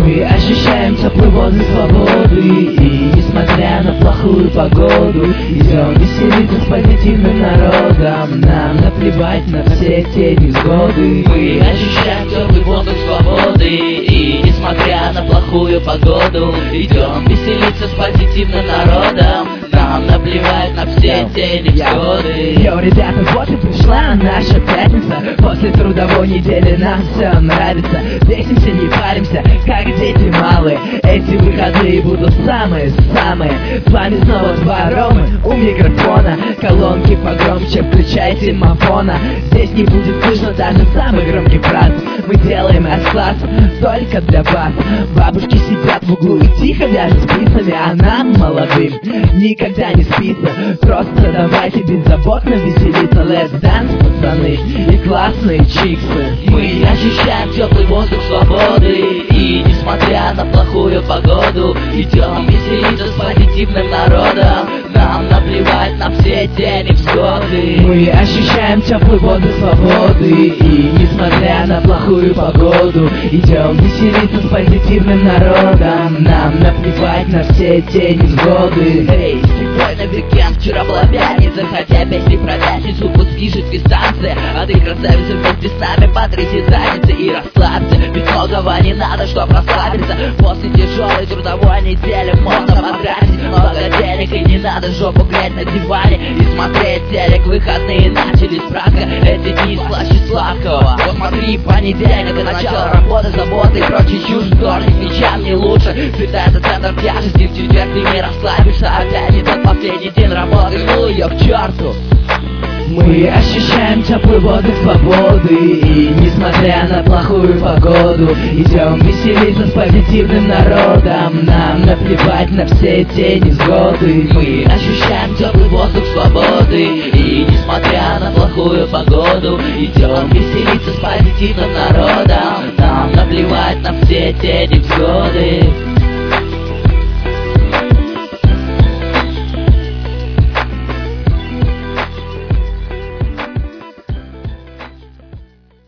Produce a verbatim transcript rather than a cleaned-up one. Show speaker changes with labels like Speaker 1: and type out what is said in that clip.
Speaker 1: Мы ощущаем теплый воздух свободы, и несмотря на плохую погоду, идем веселиться с позитивным народом. Нам наплевать на все те невзгоды.
Speaker 2: Мы ощущаем теплый воздух свободы, и несмотря на плохую погоду, идем веселиться с позитивным народом. Нам наплевать на все те невзгоды.
Speaker 1: Йоу, ребята, вот и пришла наша пятница. После трудовой недели нам все нравится. Весимся, не паримся, как дети малые. Эти выходные будут самые-самые. С вами снова два Ромы у микрофона. Колонки погромче, включайте мафона. Здесь не будет слышно даже самый громкий фраз. Мы делаем расклад только для вас. Бабушки сидят в углу и тихо вяжут спицами, а нам, молодым, никогда не спится. Просто давайте беззаботно веселиться. Let's dance, пацаны, и классные чиксы.
Speaker 2: Мы ощущаем теплый воздух свободы, и несмотря на плохую погоду, идем веселиться с позитивным народом. Нам наплевать на все те невзгоды.
Speaker 1: Мы ощущаем теплый воздух свободы, и несмотря на плохую погоду, идем веселиться с позитивным народом. Нам наплевать на все те невзгоды.
Speaker 2: Эй, спокойный уикенд, вчера была пятница, хотя песни про пятницу пусть пишет дистанция. А ты, красавица, вместе с нами потряси задницы и расслабься, ведь многого не надо, чтоб расслабиться. После тяжелой трудовой недели можно потратить много денег, и не надо жопу греть на диване и смотреть телек. Выходные начались, правда, эти дни слаще сладкого. Посмотри, понедельник, это начало работы, заботы и прочей чушь. Вторник ничем не лучше, светается центр тяжести. В четверг ты не расслабишься, опять не тот последний день работы, ну ее к черту.
Speaker 1: Мы ощущаем теплый воздух свободы, и несмотря на плохую погоду, идем веселиться с позитивным народом. Нам наплевать на все те невзгоды.
Speaker 2: Мы ощущаем теплый воздух свободы, и несмотря на плохую погоду, идем веселиться с позитивным народом. Нам наплевать на все те невзгоды.